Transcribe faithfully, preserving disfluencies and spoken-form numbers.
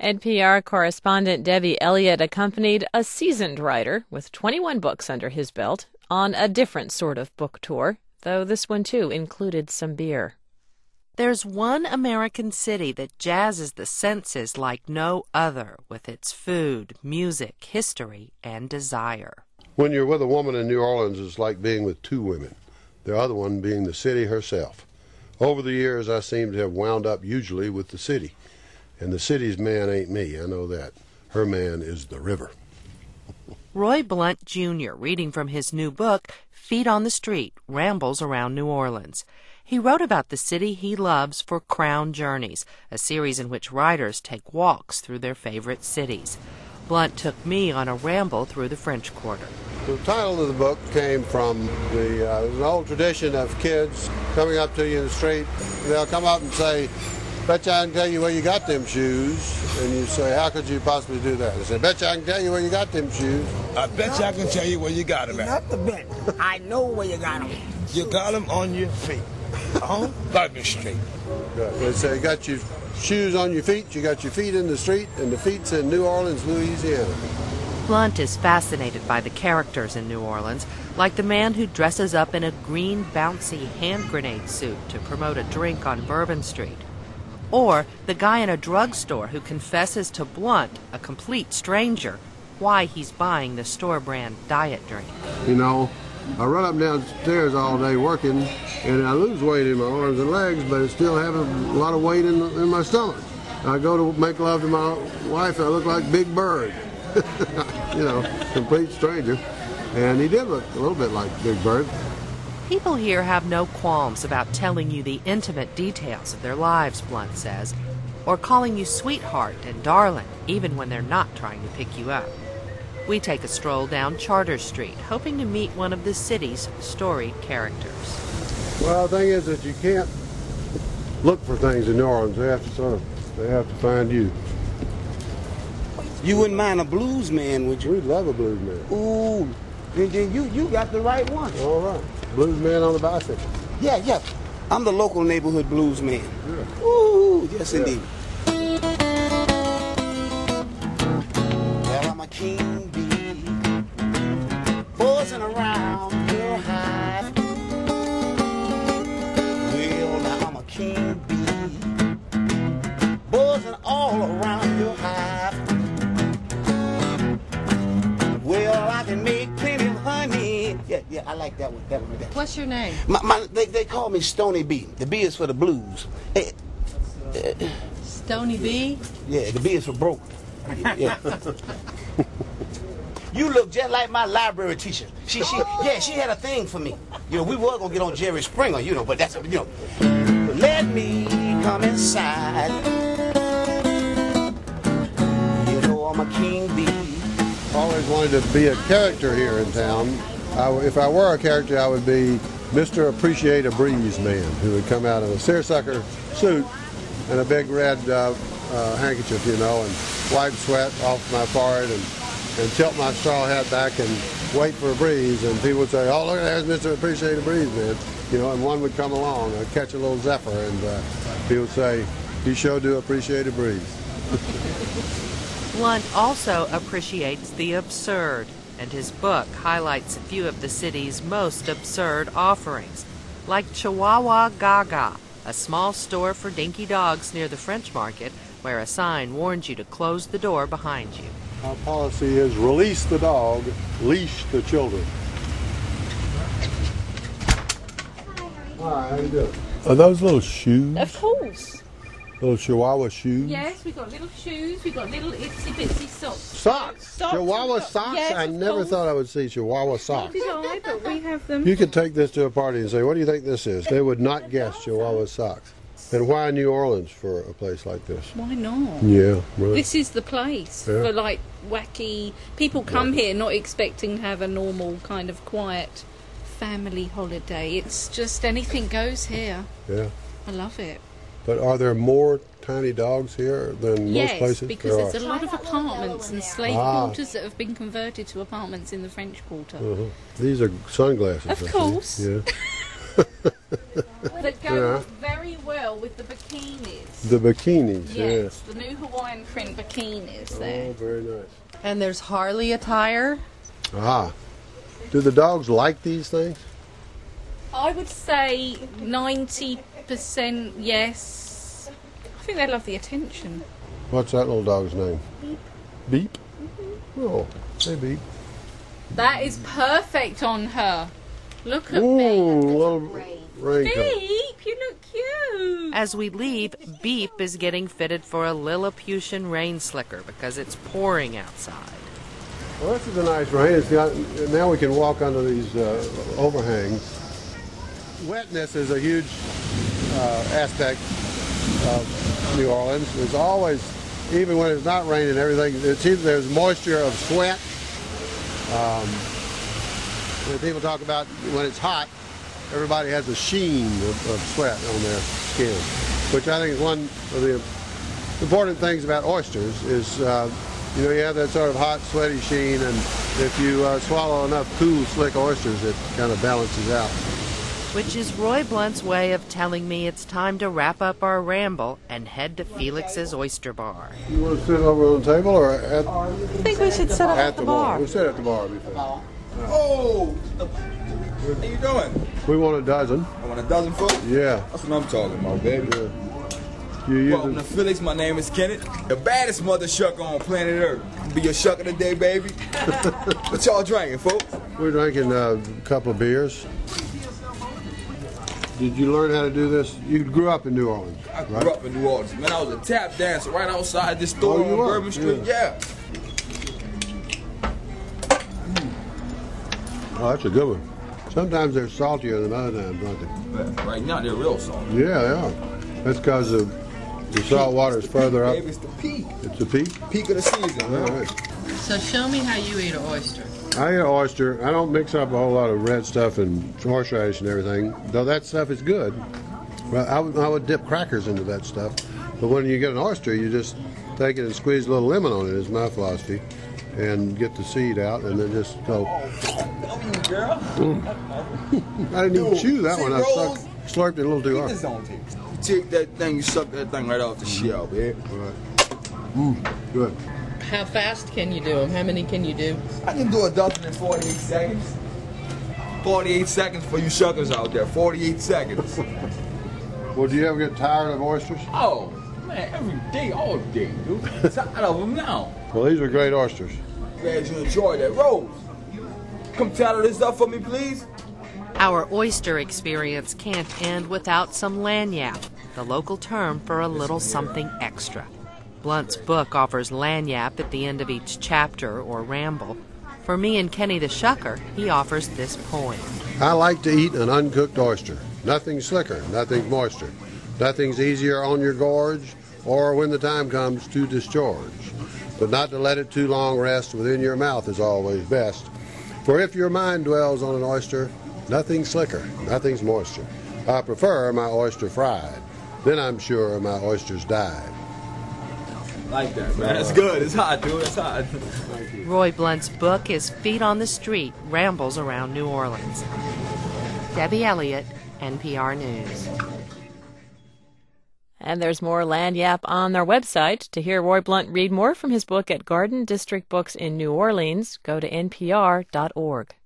N P R correspondent Debbie Elliott accompanied a seasoned writer with twenty-one books under his belt on a different sort of book tour, though this one too included some beer. There's one American city that jazzes the senses like no other with its food, music, history, and desire. When you're with a woman in New Orleans, it's like being with two women, the other one being the city herself. Over the years, I seem to have wound up usually with the city. And the city's man ain't me, I know that. Her man is the river. Roy Blount, Junior, reading from his new book, Feet on the Street, Rambles Around New Orleans. He wrote about the city he loves for Crown Journeys, a series in which writers take walks through their favorite cities. Blount took me on a ramble through the French Quarter. The title of the book came from the uh, an old tradition of kids coming up to you in the street. They'll come up and say, "Bet you I can tell you where you got them shoes." And you say, "How could you possibly do that?" They say, "Bet you I can tell you where you got them shoes." I bet you I can tell you where you got them at. Not the bet. I know where you got them. You got them on your feet. Uh-huh. Let me straight. Good. They say, "You got your shoes on your feet, you got your feet in the street, and the feet's in New Orleans, Louisiana." Blount is fascinated by the characters in New Orleans, like the man who dresses up in a green, bouncy hand grenade suit to promote a drink on Bourbon Street. Or the guy in a drugstore who confesses to Blount, a complete stranger, why he's buying the store-brand diet drink. You know, I run up and down stairs all day working, and I lose weight in my arms and legs, but I still have a lot of weight in, in my stomach. I go to make love to my wife, and I look like Big Bird. You know, complete stranger. And he did look a little bit like Big Bird. People here have no qualms about telling you the intimate details of their lives, Blount says, or calling you sweetheart and darling, even when they're not trying to pick you up. We take a stroll down Charter Street, hoping to meet one of the city's storied characters. Well, the thing is that you can't look for things in New Orleans. They have to sort of, they have to find you. You wouldn't mind a blues man, would you? We'd love a blues man. Ooh, then, then you, you got the right one. All right. Blues man on the bicycle. Yeah, yeah. I'm the local neighborhood blues man. Yeah. Ooh, yes, Yeah. indeed. Well, I'm a king bee, buzzing around your hive. Well, now I'm a king bee, buzzing all around your hive. Well, I can make plenty of honey. Yeah, yeah, I like that one. That one right there. What's your name? My, my, they, they call me Stony B. The B is for the blues. Eh, eh, Stony B? yeah, the B is for broke. Yeah. You look just like my library teacher. She, she, yeah, she had a thing for me. You know, we were gonna get on Jerry Springer, you know, but that's, you know. Let me come inside. You know I'm a king bee. Always wanted to be a character here in town. I, if I were a character, I would be Mister Appreciate a Breeze man, who would come out in a seersucker suit and a big red uh, uh, handkerchief, you know, and wipe sweat off my forehead and, and tilt my straw hat back and wait for a breeze. And people would say, "Oh, look, there's Mister Appreciate a Breeze man," you know, and one would come along and catch a little zephyr, and uh, people would say, "He sure do appreciate a breeze." Blount also appreciates the absurd, and his book highlights a few of the city's most absurd offerings, like Chihuahua Gaga, a small store for dinky dogs near the French Market, where a sign warns you to close the door behind you. Our policy is release the dog, leash the children. Hi, how you doing? Are those little shoes? Of course. Little Chihuahua shoes? Yes, we've got little shoes, we've got little itsy bitsy socks. Socks? Socks, Chihuahua we've got- socks? yes, I of never course. thought I would see Chihuahua socks. Did I? But we have them. You could take this to a party and say, "What do you think this is?" They would not guess Chihuahua socks. And why New Orleans for a place like this? Why not? Yeah, really. This is the place Yeah. for like wacky people come here not expecting to have a normal kind of quiet family holiday. It's just anything goes here. Yeah. I love it. But are there more tiny dogs here than most Yes, places? because There there's a are. lot of apartments and slave Ah. quarters that have been converted to apartments in the French Quarter. Uh-huh. These are sunglasses. Of I think. course. Yeah. that go Yeah. very well with the bikinis. The bikinis, Yes, the new Hawaiian print bikinis yeah. there. Oh, very nice. And there's Harley attire. Ah. Do the dogs like these things? I would say ninety percent yes. I think they love the attention. What's that little dog's name? Beep. Beep? Oh, hey Beep. That is perfect on her. Look at Ooh, me. little raincoat. Beep, you look cute. As we leave, Beep is getting fitted for a Lilliputian rain slicker because it's pouring outside. Well, this is a nice rain. It's got, now we can walk under these uh, overhangs. Wetness is a huge uh, aspect of New Orleans. There's always, even when it's not raining, everything, it's either there's moisture of sweat. Um, when people talk about when it's hot, everybody has a sheen of, of sweat on their skin, which I think is one of the important things about oysters is, uh, you know, you have that sort of hot, sweaty sheen, and if you uh, swallow enough cool, slick oysters, it kind of balances out. Which is Roy Blunt's way of telling me it's time to wrap up our ramble and head to Felix's Oyster Bar. You want to sit over on the table or at, I think we should sit up at the bar? We'll sit at the bar. Be fair. Oh! How you doing? We want a dozen. I want a dozen folks? Yeah. That's what I'm talking about, baby. Yeah. You Welcome to use Felix. My name is Kenneth, the baddest mother shucker on planet Earth. Be your shucker today, baby. What y'all drinking, folks? We're drinking uh, a couple of beers. Did you learn how to do this? You grew up in New Orleans, I grew right? up in New Orleans. Man, I was a tap dancer right outside this store Oh, you on were? Bourbon Street. Yeah. Yeah. Oh, that's a good one. Sometimes they're saltier than other times, aren't they? But right now, they're real salty. Yeah, they are. That's because the, the salt water is further up. Baby, it's the peak. It's a peak. Peak of the season, All man. right. So show me how you eat an oyster. I eat an oyster. I don't mix up a whole lot of red stuff and horseradish and everything, though that stuff is good. Well, I would, I would dip crackers into that stuff. But when you get an oyster, you just take it and squeeze a little lemon on it, is my philosophy, and get the seed out, and then just go. Don't eat, girl. I didn't even Dude, chew that see, one. I Rose? sucked, slurped it a little too Eat hard. this on tape. You take that thing, you suck that thing right off the shell, baby. All right. Mm, good. How fast can you do them? How many can you do? I can do a dozen in forty-eight seconds. forty-eight seconds for you shuckers out there. forty-eight seconds. Well, do you ever get tired of oysters? Oh, man, every day, all day, dude. Tired of them now. Well, these are great oysters. Glad you enjoyed that. Rose, come tattle this up for me, please. Our oyster experience can't end without some lagniappe, the local term for a little something extra. Blunt's book offers lagniappe at the end of each chapter or ramble. For me and Kenny the Shucker, he offers this poem. I like to eat an uncooked oyster. Nothing's slicker, nothing's moister. Nothing's easier on your gorge or when the time comes to discharge. But not to let it too long rest within your mouth is always best. For if your mind dwells on an oyster, nothing's slicker, nothing's moister. I prefer my oyster fried. Then I'm sure my oysters died. Like that, man. That's good. It's hot, dude. It's hot. Roy Blunt's book is Feet on the Street, Rambles Around New Orleans. Debbie Elliott, N P R News. And there's more Lagniappe on their website. To hear Roy Blunt read more from his book at Garden District Books in New Orleans, go to N P R dot org.